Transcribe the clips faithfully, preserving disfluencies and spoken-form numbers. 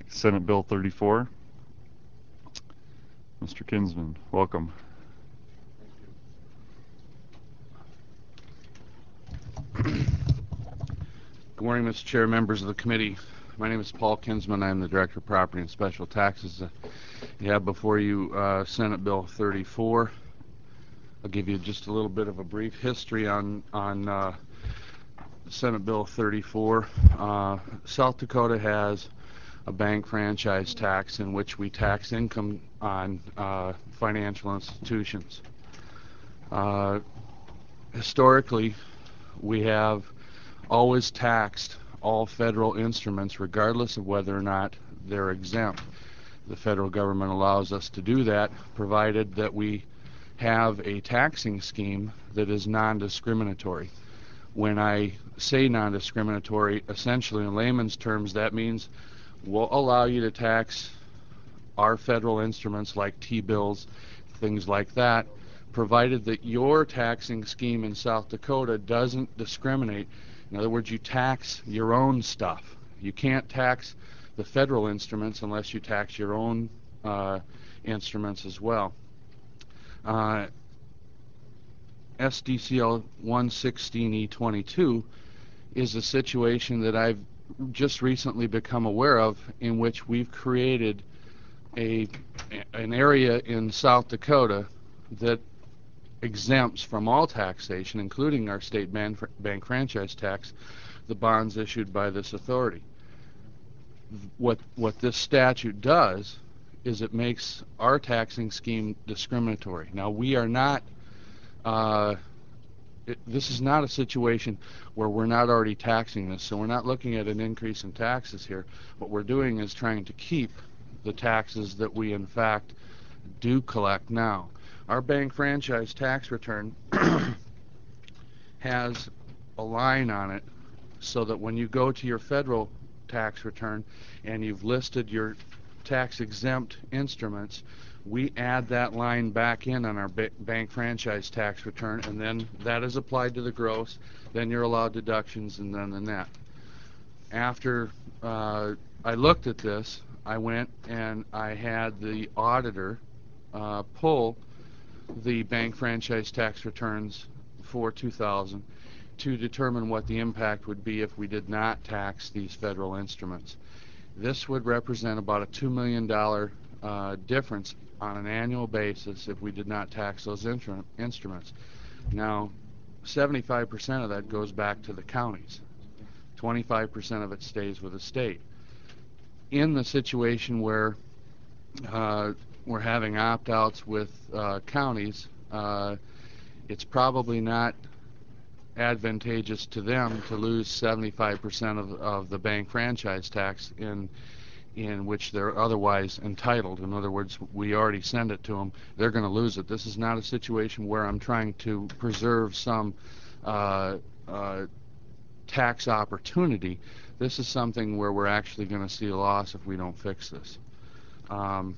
Senate Bill thirty-four. Mister Kinsman, welcome. Good morning, Mister Chair, members of the committee. My name is Paul Kinsman. I'm the Director of Property and Special Taxes. Uh, you have before you uh, Senate Bill thirty-four. I'll give you just a little bit of a brief history on, on uh, Senate Bill thirty-four. Uh, South Dakota has a bank franchise tax in which we tax income on uh, financial institutions. Uh, historically, we have always taxed all federal instruments regardless of whether or not they're exempt. The federal government allows us to do that provided that we have a taxing scheme that is non-discriminatory. When I say non-discriminatory, essentially in layman's terms, that means we'll allow you to tax our federal instruments like T-bills, things like that, provided that your taxing scheme in South Dakota doesn't discriminate. In other words, you tax your own stuff. You can't tax the federal instruments unless you tax your own uh, instruments as well. Uh, S D C L one sixteen E twenty-two is a situation that I've just recently become aware of, in which we've created a an area in South Dakota that exempts from all taxation, including our state bank, bank franchise tax, the bonds issued by this authority. What what this statute does is it makes our taxing scheme discriminatory. Now, we are not uh, it, this is not a situation where we're not already taxing this, so we're not looking at an increase in taxes here. What we're doing is trying to keep the taxes that we in fact do collect now. Our bank franchise tax return has a line on it so that when you go to your federal tax return and you've listed your tax exempt instruments, we add that line back in on our ba bank franchise tax return, and then that is applied to the gross, then you're allowed deductions, and then the net. After uh, I looked at this, I went and I had the auditor uh, pull the bank franchise tax returns for two thousand to determine what the impact would be if we did not tax these federal instruments. This would represent about a two million dollar uh, difference on an annual basis if we did not tax those instru instruments. Now, seventy-five percent of that goes back to the counties. twenty-five percent of it stays with the state. In the situation where uh, we're having opt-outs with uh, counties, uh, it's probably not advantageous to them to lose seventy-five percent of, of the bank franchise tax in in which they're otherwise entitled. In other words, we already send it to them. They're going to lose it. This is not a situation where I'm trying to preserve some uh, uh, tax opportunity. This is something where we're actually going to see a loss if we don't fix this. Um,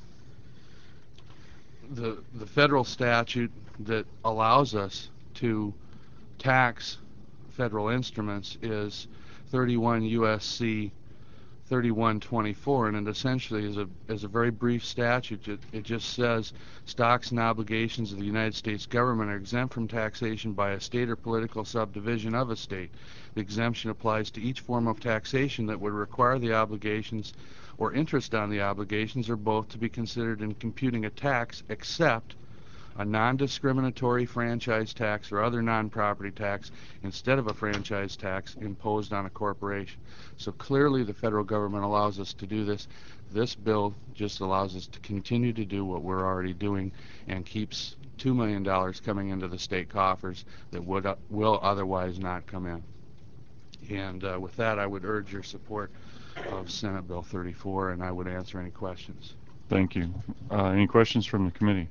the the federal statute that allows us to tax federal instruments is thirty-one U S C thirty-one twenty-four, and it essentially is a is a very brief statute. It, it just says stocks and obligations of the United States government are exempt from taxation by a state or political subdivision of a state. The exemption applies to each form of taxation that would require the obligations or interest on the obligations or both to be considered in computing a tax, except a non-discriminatory franchise tax or other non-property tax instead of a franchise tax imposed on a corporation. So clearly the federal government allows us to do this. This bill just allows us to continue to do what we're already doing and keeps two million dollars coming into the state coffers that would uh, will otherwise not come in. And uh, with that, I would urge your support of Senate Bill thirty-four, and I would answer any questions. Thank you. Uh, any questions from the committee?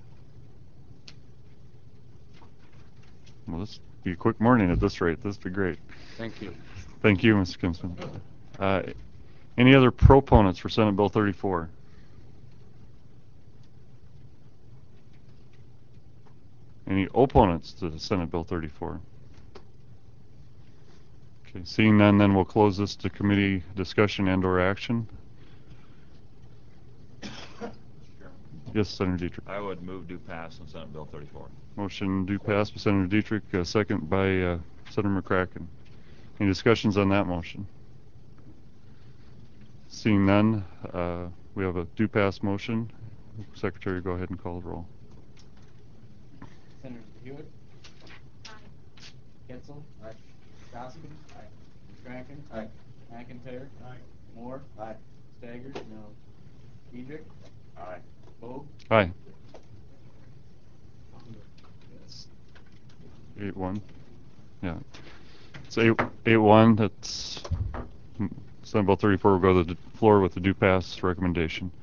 Well, this will be a quick morning at this rate. This will be great. Thank you. Thank you, Mister Kinsman. Uh, any other proponents for Senate Bill thirty-four? Any opponents to the Senate Bill thirty-four? Okay, seeing none, then we'll close this to committee discussion and or action. Yes, Senator Dietrich. I would move do pass on Senate Bill thirty-four. Motion do pass by Senator Dietrich, uh, second by uh, Senator McCracken. Any discussions on that motion? Seeing none, uh, we have a do pass motion. Secretary, go ahead and call the roll. Senator Hewitt? Aye. Ketzel? Aye. Goskins? Aye. McCracken? Aye. McIntyre? Aye. Moore? Aye. Staggers? No. Diedrich? Aye. Vogt? Aye. Eight one. Yeah. It's eight eight one. That's Senate Bill thirty-four will go to the floor with the do pass recommendation.